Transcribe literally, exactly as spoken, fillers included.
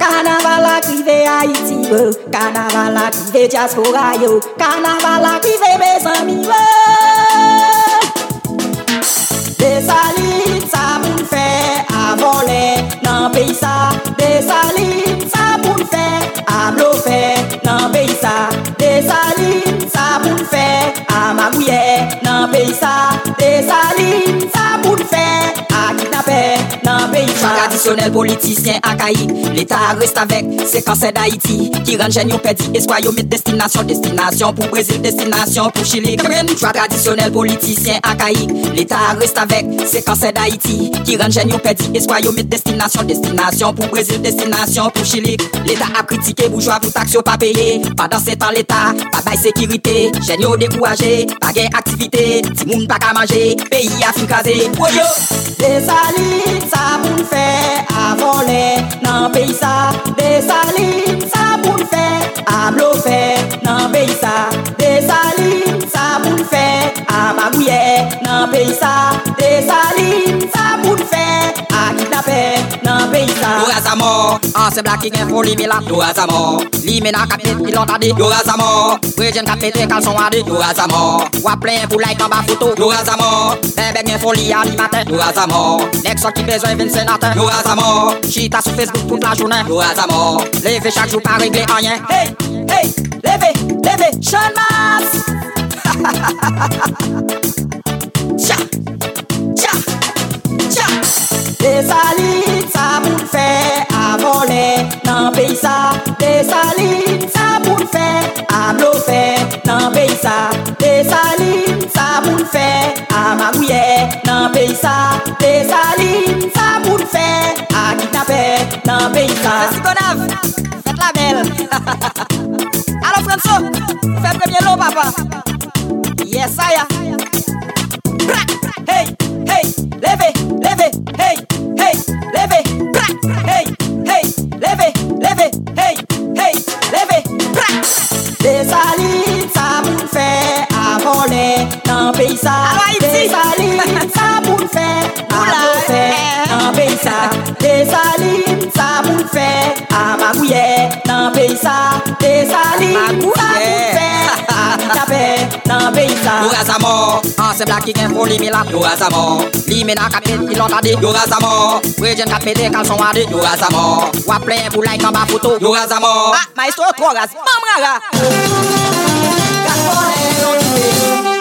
Carnaval a crivé Haïti, carnaval a crivé diaspora yo, carnaval a crivé mes amis. Des salines ça pour faire à voler dans pays ça, des salines ça pour faire à bluffer dans pays ça, des salines ça pour faire à magouiller dans pays ça, des salines ça pour faire à kidnapper dans pays ça. Traditionnel politicien archaïque, l'État reste avec ses cancers d'Haïti qui rend géniaux perdu espoir yo met destination destination pour Brésil destination pour Chili. Choix traditionnel politicien archaïque, l'État reste avec ses cancers d'Haïti qui rend géniaux perdu espoir yo met destination destination pour Brésil destination pour Chili. L'État a critiqué bourgeois pour taxes pas payé. Pendant ce temps l'État pas bail sécurité, géniaux découragé, pas gain activité, ti moun pas ka manger, pays a fin casé. Des salines ça pour faire à voler dans pays ça, des salines ça pour faire à bluffer dans pays ça, des salines ça pour faire à magouiller dans pays ça, des salines ça pour faire à kidnapper dans pays ça. Yo razamo, an se black qui gen folie mais là yo razamo. Li mena kapet il entendé yo razamo. Prejen kapete calçon ade yo razamo. Wa plein pour like en bas photo yo razamo. Bébé gen folie animateur yo razamo. L'ex qui besoin vingt sénateur yo razamo. Chita sur Facebook toute la journée yo razamo. Leve chaque jour pas régler rien. Hey, hey, levez, levez, Sean Mars. Tcha, tcha, tcha. Des salines ça pour faire à voler dans pays ça, des salines ça pour faire à bluffer dans pays ça, des salines ça pour faire à magouiller dans pays ça, des salines ça pour faire à kidnapper dans pays ça. Merci Gonav, faites la belle. Alors François, fais premier lot papa. Yes I am. Hey, hey, levez, levez, hey, hey, levez, hey, hey, levez, levez, hey, hey, levez, des salines ça pour faire à voler dans pays ça, des salines ça pour faire à bluffer dans pays ça, des salines ça pour faire à magouiller dans pays ça, des salines ça pour faire à kidnapper dans pays ça. Yo razamo, an se black qui gen folie mais là yo razamo. Li mena kapet il entendé yo razamo. Prejen kapete calçon ade yo razamo. Wa plein pour like en bas photo yo razamo. Ah, maestro trop ras, mam rara.